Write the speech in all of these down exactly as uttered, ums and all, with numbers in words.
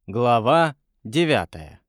Глава девятая.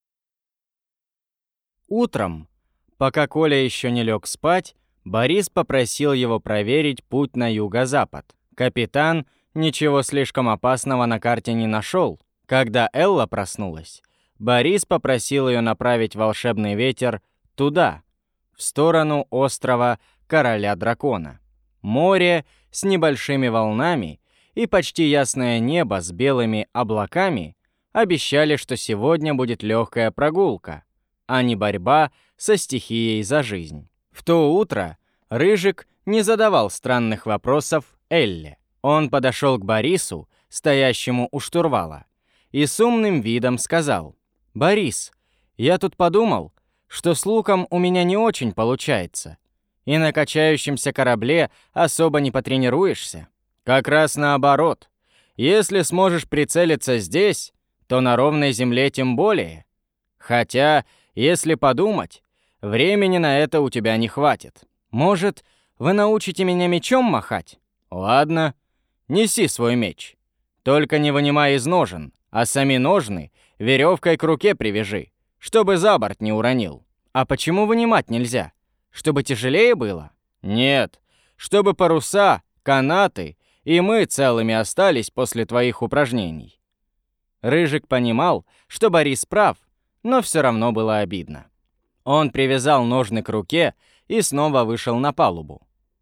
Утром, пока Коля еще не лег спать, Борис попросил его проверить путь на юго-запад. Капитан ничего слишком опасного на карте не нашел. Когда Элла проснулась, Борис попросил ее направить волшебный ветер туда, в сторону острова Короля Дракона. Море с небольшими волнами и почти ясное небо с белыми облаками обещали, что сегодня будет легкая прогулка, а не борьба со стихией за жизнь. В то утро Рыжик не задавал странных вопросов Элле. Он подошел к Борису, стоящему у штурвала, и с умным видом сказал: «Борис, я тут подумал, что с луком у меня не очень получается, и на качающемся корабле особо не потренируешься. Как раз наоборот. Если сможешь прицелиться здесь, то на ровной земле тем более. Хотя, если подумать, времени на это у тебя не хватит. Может, вы научите меня мечом махать? Ладно, неси свой меч. Только не вынимай из ножен, а сами ножны веревкой к руке привяжи, чтобы за борт не уронил. А почему вынимать нельзя? Чтобы тяжелее было? Нет, чтобы паруса, канаты и мы целыми остались после твоих упражнений». Рыжик понимал, что Борис прав, но все равно было обидно. Он привязал ножны к руке и снова вышел на палубу.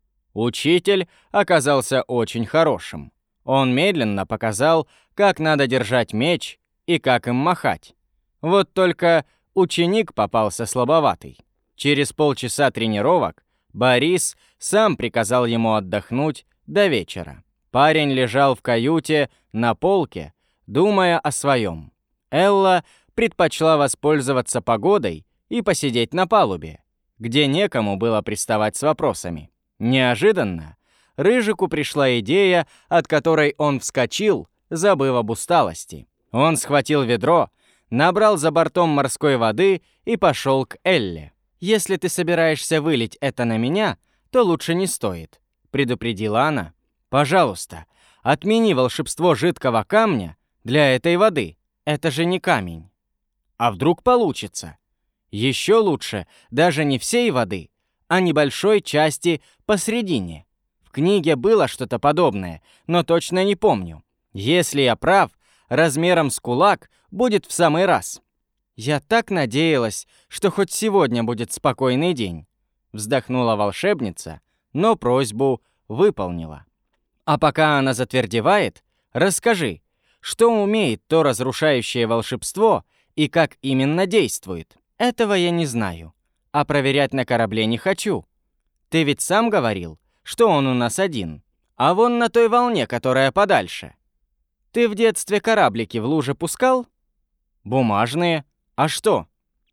Учитель оказался очень хорошим. Он медленно показал, как надо держать меч и как им махать. Вот только ученик попался слабоватый. Через полчаса тренировок Борис сам приказал ему отдохнуть до вечера. Парень лежал в каюте на полке, думая о своем. Элла предпочла воспользоваться погодой и посидеть на палубе, где некому было приставать с вопросами. Неожиданно Рыжику пришла идея, от которой он вскочил, забыв об усталости. Он схватил ведро, набрал за бортом морской воды и пошел к Элле. «Если ты собираешься вылить это на меня, то лучше не стоит», — предупредила она. «Пожалуйста, отмени волшебство жидкого камня для этой воды. Это же не камень. А вдруг получится? Еще лучше даже не всей воды, а небольшой части посредине. В книге было что-то подобное, но точно не помню. Если я прав, размером с кулак будет в самый раз». «Я так надеялась, что хоть сегодня будет спокойный день», — вздохнула волшебница, но просьбу выполнила. «А пока она затвердевает, расскажи, что умеет то разрушающее волшебство и как именно действует. Этого я не знаю, а проверять на корабле не хочу. Ты ведь сам говорил, что он у нас один, а вон на той волне, которая подальше. Ты в детстве кораблики в луже пускал? Бумажные. А что?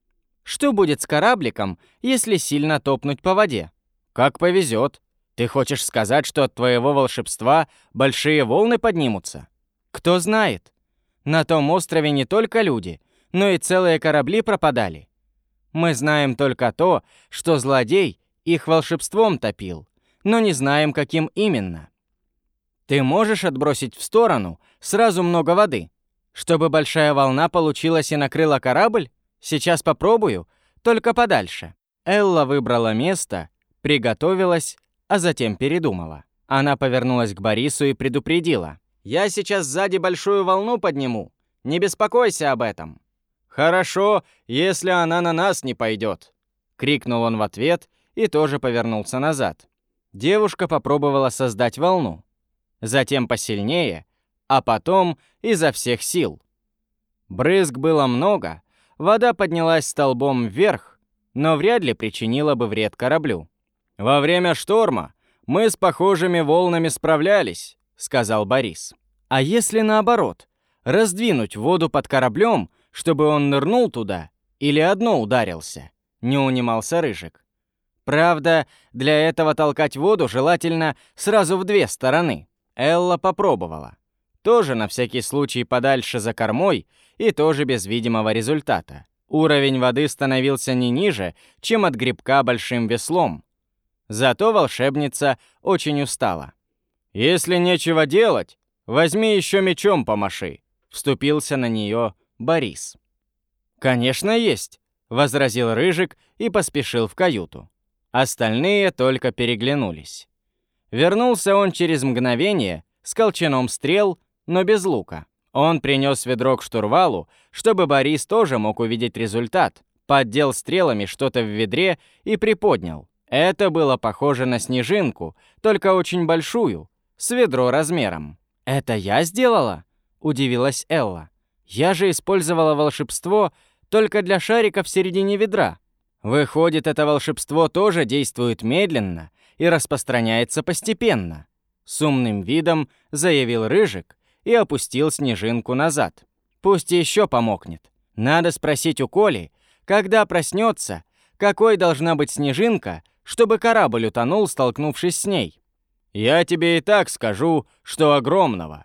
Что будет с корабликом, если сильно топнуть по воде? Как повезет. Ты хочешь сказать, что от твоего волшебства большие волны поднимутся? Кто знает. На том острове не только люди, но и целые корабли пропадали. Мы знаем только то, что злодей их волшебством топил, но не знаем, каким именно. Ты можешь отбросить в сторону сразу много воды, чтобы большая волна получилась и накрыла корабль? Сейчас попробую, только подальше». Элла выбрала место, приготовилась, а затем передумала. Она повернулась к Борису и предупредила: «Я сейчас сзади большую волну подниму. Не беспокойся об этом». «Хорошо, если она на нас не пойдет», — крикнул он в ответ и тоже повернулся назад. Девушка попробовала создать волну. Затем посильнее, а потом изо всех сил. Брызг было много, вода поднялась столбом вверх, но вряд ли причинила бы вред кораблю. «Во время шторма мы с похожими волнами справлялись», — сказал Борис. «А если наоборот, раздвинуть воду под кораблем, чтобы он нырнул туда или одно ударился?» — не унимался Рыжик. «Правда, для этого толкать воду желательно сразу в две стороны». Элла попробовала. Тоже на всякий случай подальше за кормой и тоже без видимого результата. Уровень воды становился не ниже, чем от гребка большим веслом. Зато волшебница очень устала. «Если нечего делать, возьми еще мечом помаши. Вступился на нее Борис. «Конечно, есть», — возразил Рыжик и поспешил в каюту. Остальные только переглянулись. Вернулся он через мгновение с колчаном стрел, но без лука. Он принес ведро к штурвалу, чтобы Борис тоже мог увидеть результат. Поддел стрелами что-то в ведре и приподнял. Это было похоже на снежинку, только очень большую, с ведро размером. «Это я сделала?» — удивилась Элла. «Я же использовала волшебство только для шарика в середине ведра. Выходит, это волшебство тоже действует медленно и распространяется постепенно», — с умным видом заявил Рыжик и опустил снежинку назад. «Пусть еще помокнет. Надо спросить у Коли, когда проснется, какой должна быть снежинка, чтобы корабль утонул, столкнувшись с ней. Я тебе и так скажу, что огромного.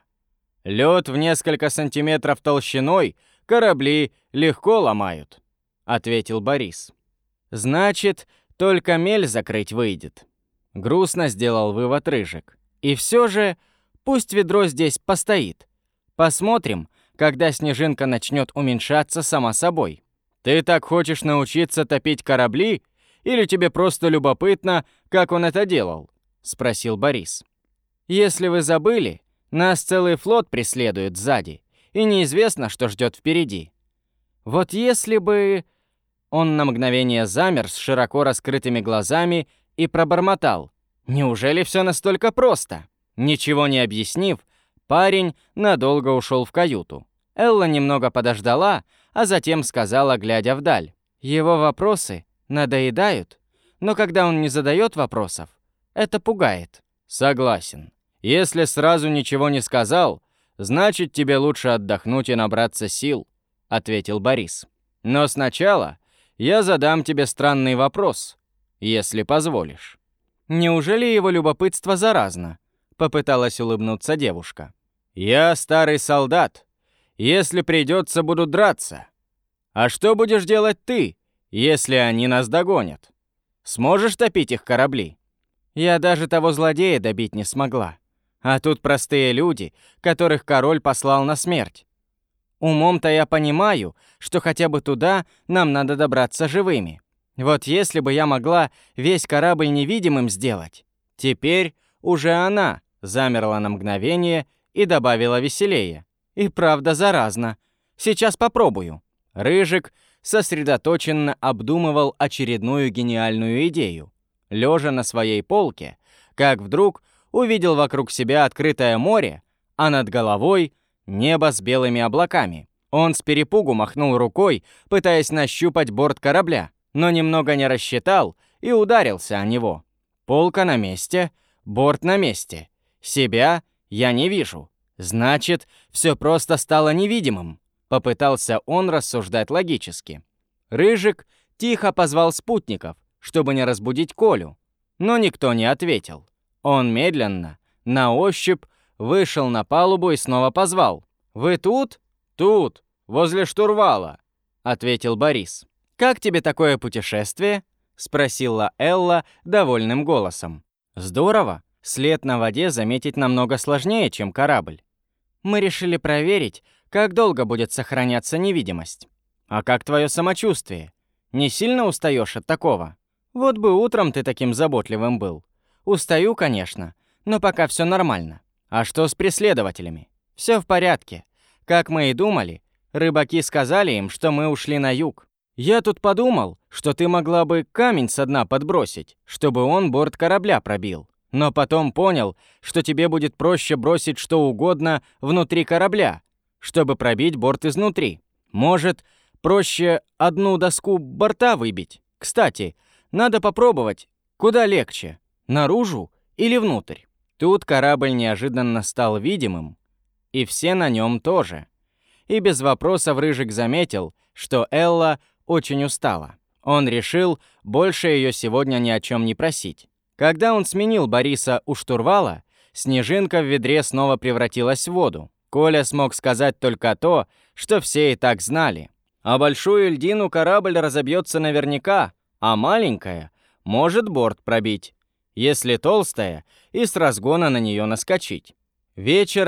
Лед в несколько сантиметров толщиной корабли легко ломают», — ответил Борис. «Значит, только мель закрыть выйдет», — грустно сделал вывод Рыжик. «И все же пусть ведро здесь постоит. Посмотрим, когда снежинка начнет уменьшаться сама собой». «Ты так хочешь научиться топить корабли? Или тебе просто любопытно, как он это делал?» — спросил Борис. «Если вы забыли, нас целый флот преследует сзади, и неизвестно, что ждет впереди. Вот если бы...» Он на мгновение замер с широко раскрытыми глазами и пробормотал. «Неужели все настолько просто?» Ничего не объяснив, парень надолго ушел в каюту. Элла немного подождала, а затем сказала, глядя вдаль. «Его вопросы надоедают, но когда он не задает вопросов, это пугает». «Согласен. Если сразу ничего не сказал, значит, тебе лучше отдохнуть и набраться сил», — ответил Борис. «Но сначала я задам тебе странный вопрос, если позволишь». «Неужели его любопытство заразно?» — попыталась улыбнуться девушка. «Я старый солдат. Если придется, буду драться. А что будешь делать ты, если они нас догонят? Сможешь топить их корабли?» «Я даже того злодея добить не смогла. А тут простые люди, которых король послал на смерть. Умом-то я понимаю, что хотя бы туда нам надо добраться живыми. Вот если бы я могла весь корабль невидимым сделать». Теперь уже она замерла на мгновение и добавила веселее. «И правда заразно. Сейчас попробую». Рыжик сосредоточенно обдумывал очередную гениальную идею. Лежа на своей полке, как вдруг увидел вокруг себя открытое море, а над головой небо с белыми облаками. Он с перепугу махнул рукой, пытаясь нащупать борт корабля, но немного не рассчитал и ударился о него. Полка на месте, борт на месте. Себя я не вижу. Значит, все просто стало невидимым. Попытался он рассуждать логически. Рыжик тихо позвал спутников, чтобы не разбудить Колю, но никто не ответил. Он медленно, на ощупь, вышел на палубу и снова позвал. «Вы тут?» «Тут, возле штурвала», — ответил Борис. «Как тебе такое путешествие?» — спросила Элла довольным голосом. «Здорово. След на воде заметить намного сложнее, чем корабль. Мы решили проверить, как долго будет сохраняться невидимость. А как твое самочувствие? Не сильно устаешь от такого? Вот бы утром ты таким заботливым был. Устаю, конечно, но пока все нормально. А что с преследователями? Все в порядке. Как мы и думали, рыбаки сказали им, что мы ушли на юг. Я тут подумал, что ты могла бы камень со дна подбросить, чтобы он борт корабля пробил. Но потом понял, что тебе будет проще бросить что угодно внутри корабля, чтобы пробить борт изнутри. Может, проще одну доску борта выбить? Кстати, надо попробовать, куда легче, наружу или внутрь. Тут корабль неожиданно стал видимым, и все на нем тоже. И без вопросов Рыжик заметил, что Элла очень устала. Он решил больше ее сегодня ни о чем не просить. Когда он сменил Бориса у штурвала, снежинка в ведре снова превратилась в воду. Коля смог сказать только то, что все и так знали. А большую льдину корабль разобьется наверняка, а маленькая может борт пробить, если толстая, и с разгона на нее наскочить. Вечером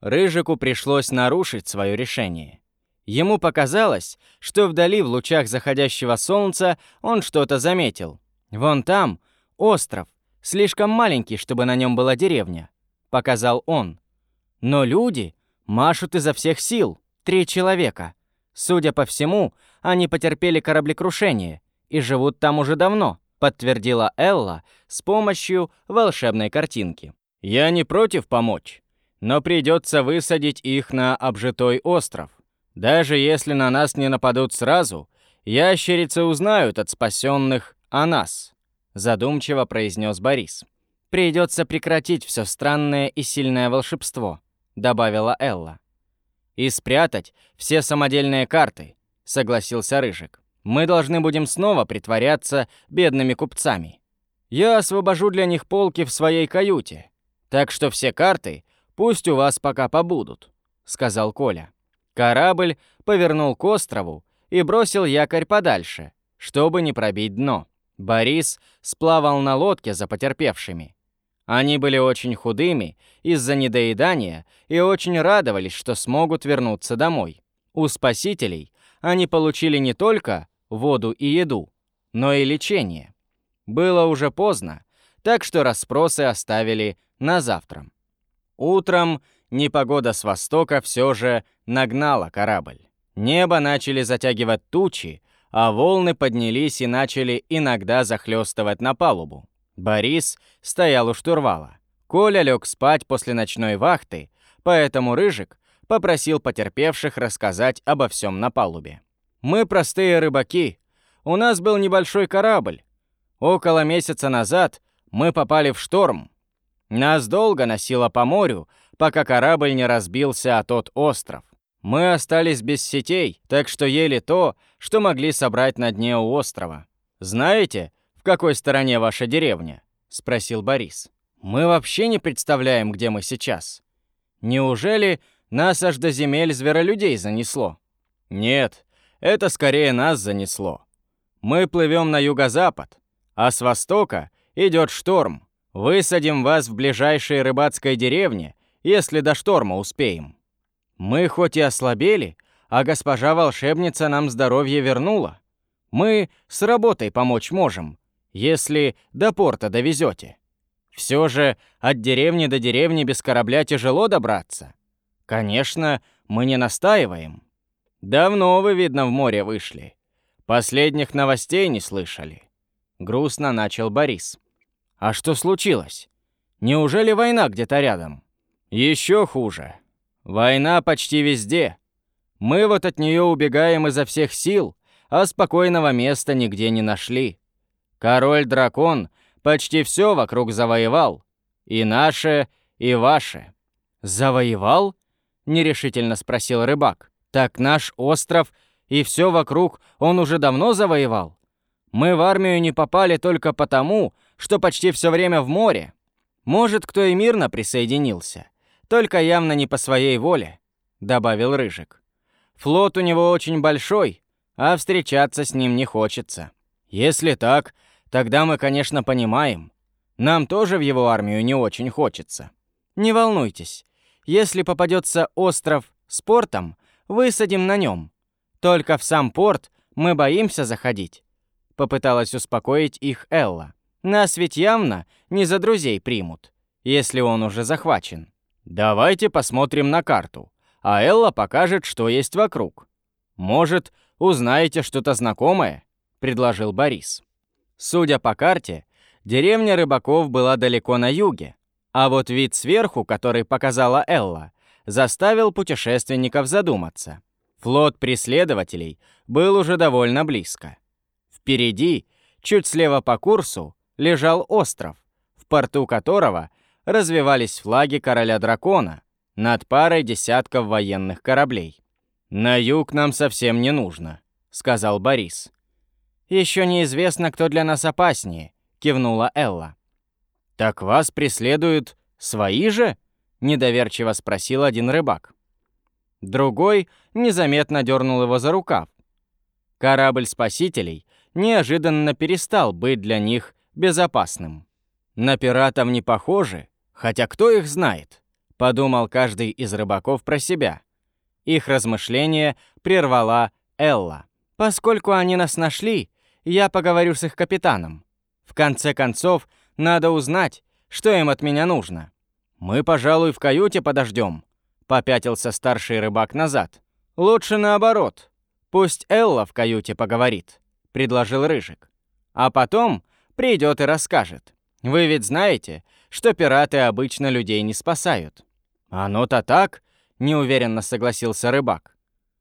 Рыжику пришлось нарушить свое решение. Ему показалось, что вдали в лучах заходящего солнца он что-то заметил. «Вон там остров, слишком маленький, чтобы на нем была деревня», — показал он. «Но люди машут изо всех сил, три человека. Судя по всему, они потерпели кораблекрушение и живут там уже давно», — подтвердила Элла с помощью волшебной картинки. «Я не против помочь, но придется высадить их на обжитой остров. Даже если на нас не нападут сразу, ящерицы узнают от спасенных о нас», — задумчиво произнес Борис. «Придется прекратить все странное и сильное волшебство», — добавила Элла. «И спрятать все самодельные карты», — согласился Рыжик. «Мы должны будем снова притворяться бедными купцами. Я освобожу для них полки в своей каюте, так что все карты пусть у вас пока побудут», — сказал Коля. Корабль повернул к острову и бросил якорь подальше, чтобы не пробить дно. Борис сплавал на лодке за потерпевшими. Они были очень худыми из-за недоедания и очень радовались, что смогут вернуться домой. У спасителей они получили не только воду и еду, но и лечение. Было уже поздно, так что расспросы оставили на завтра. Утром непогода с востока все же нагнала корабль. Небо начали затягивать тучи, а волны поднялись и начали иногда захлестывать на палубу. Борис стоял у штурвала. Коля лег спать после ночной вахты, поэтому Рыжик попросил потерпевших рассказать обо всем на палубе. «Мы простые рыбаки. У нас был небольшой корабль. Около месяца назад мы попали в шторм. Нас долго носило по морю, пока корабль не разбился о тот остров. Мы остались без сетей, так что ели то, что могли собрать на дне у острова. Знаете, в какой стороне ваша деревня?» — спросил Борис. «Мы вообще не представляем, где мы сейчас. Неужели нас аж до земель зверолюдей занесло?» «Нет, это скорее нас занесло. Мы плывем на юго-запад, а с востока идет шторм. Высадим вас в ближайшей рыбацкой деревне, если до шторма успеем. Мы хоть и ослабели, а госпожа волшебница нам здоровье вернула. Мы с работой помочь можем, если до порта довезете. Все же от деревни до деревни без корабля тяжело добраться. Конечно, мы не настаиваем. Давно вы, видно, в море вышли. Последних новостей не слышали», — грустно начал Борис. «А что случилось? Неужели война где-то рядом?» «Еще хуже. Война почти везде. Мы вот от нее убегаем изо всех сил, а спокойного места нигде не нашли. Король-дракон почти все вокруг завоевал. И наше, и ваше». «Завоевал?» — нерешительно спросил рыбак. «Так наш остров и все вокруг он уже давно завоевал? Мы в армию не попали только потому, что почти все время в море. Может, кто и мирно присоединился, только явно не по своей воле», — добавил Рыжик. «Флот у него очень большой, а встречаться с ним не хочется. Если так, тогда мы, конечно, понимаем. Нам тоже в его армию не очень хочется. Не волнуйтесь, если попадется остров с портом, высадим на нем. Только в сам порт мы боимся заходить», — попыталась успокоить их Элла. «Нас ведь явно не за друзей примут, если он уже захвачен. Давайте посмотрим на карту, а Элла покажет, что есть вокруг. Может, узнаете что-то знакомое?» — предложил Борис. Судя по карте, деревня рыбаков была далеко на юге, а вот вид сверху, который показала Элла, заставил путешественников задуматься. Флот преследователей был уже довольно близко. Впереди, чуть слева по курсу, лежал остров, в порту которого развевались флаги короля-дракона над парой десятков военных кораблей. «На юг нам совсем не нужно», — сказал Борис. «Еще неизвестно, кто для нас опаснее», — кивнула Элла. «Так вас преследуют свои же?» — недоверчиво спросил один рыбак. Другой незаметно дернул его за рукав. Корабль спасителей неожиданно перестал быть для них безопасным. «На пиратов не похожи, хотя кто их знает?» подумал каждый из рыбаков про себя. Их размышления прервала Элла. «Поскольку они нас нашли, я поговорю с их капитаном. В конце концов, надо узнать, что им от меня нужно». «Мы, пожалуй, в каюте подождем», — попятился старший рыбак назад. «Лучше наоборот. Пусть Элла в каюте поговорит», — предложил Рыжик. «А потом придет и расскажет. Вы ведь знаете, что пираты обычно людей не спасают». «Оно-то так», — неуверенно согласился рыбак.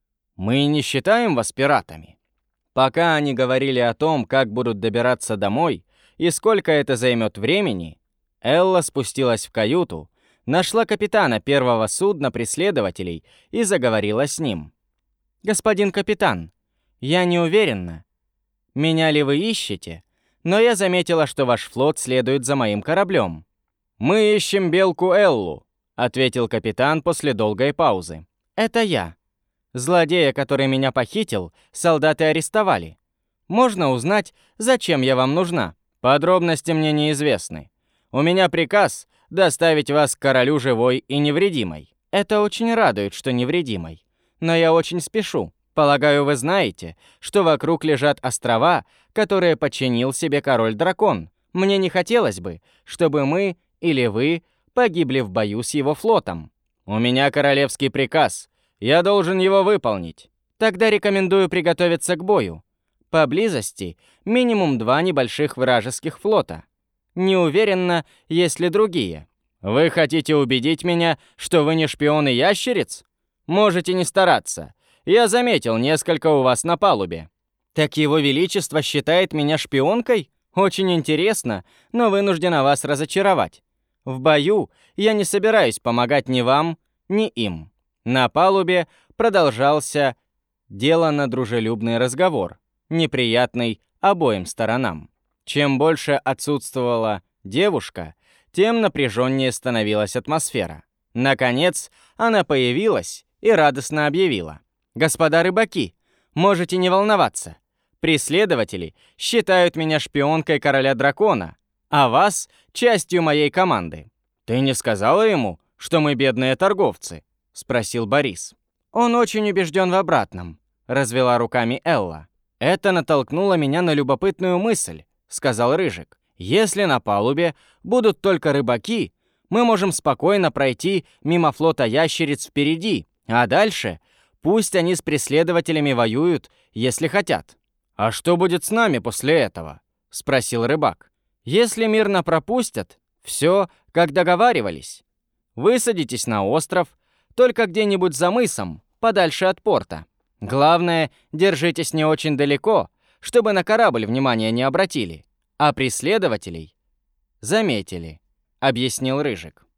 «Мы не считаем вас пиратами». Пока они говорили о том, как будут добираться домой и сколько это займет времени, Элла спустилась в каюту, нашла капитана первого судна преследователей и заговорила с ним. «Господин капитан, я не уверена, меня ли вы ищете, но я заметила, что ваш флот следует за моим кораблем». «Мы ищем белку Эллу», — ответил капитан после долгой паузы. «Это я. Злодея, который меня похитил, солдаты арестовали. Можно узнать, зачем я вам нужна? Подробности мне неизвестны. У меня приказ доставить вас к королю живой и невредимой. Это очень радует, что невредимой. Но я очень спешу. Полагаю, вы знаете, что вокруг лежат острова, которые подчинил себе король-дракон. Мне не хотелось бы, чтобы мы или вы погибли в бою с его флотом. У меня королевский приказ. Я должен его выполнить. Тогда рекомендую приготовиться к бою. Поблизости минимум два небольших вражеских флота. Не уверена, есть ли другие. Вы хотите убедить меня, что вы не шпионы ящериц? Можете не стараться. Я заметил несколько у вас на палубе. Так его величество считает меня шпионкой? Очень интересно, но вынуждена вас разочаровать. В бою я не собираюсь помогать ни вам, ни им». На палубе продолжался деланно дружелюбный разговор, неприятный обоим сторонам. Чем больше отсутствовала девушка, тем напряженнее становилась атмосфера. Наконец, она появилась и радостно объявила: «Господа рыбаки, можете не волноваться. Преследователи считают меня шпионкой короля-дракона, а вас — частью моей команды». «Ты не сказала ему, что мы бедные торговцы?» — спросил Борис. «Он очень убежден в обратном», — развела руками Элла. «Это натолкнуло меня на любопытную мысль», — сказал Рыжик. «Если на палубе будут только рыбаки, мы можем спокойно пройти мимо флота ящериц впереди, а дальше пусть они с преследователями воюют, если хотят». «А что будет с нами после этого?» — спросил рыбак. «Если мирно пропустят, все, как договаривались. Высадитесь на остров, только где-нибудь за мысом, подальше от порта. Главное, держитесь не очень далеко, чтобы на корабль внимания не обратили, а преследователей заметили», — объяснил Рыжик.